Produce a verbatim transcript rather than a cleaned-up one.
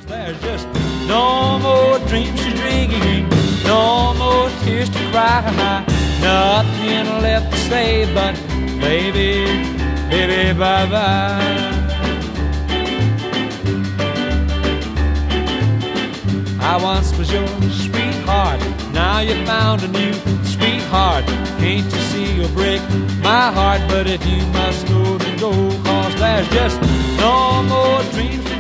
'cause there's just no more dreams to dream, no more tears to cry, nothing left to say but baby, baby, bye-bye. I once was your sweetheart, now you found a new sweetheart. Can't you see you'll break my heart? But if you must go, then go, 'cause there's just no more dreams to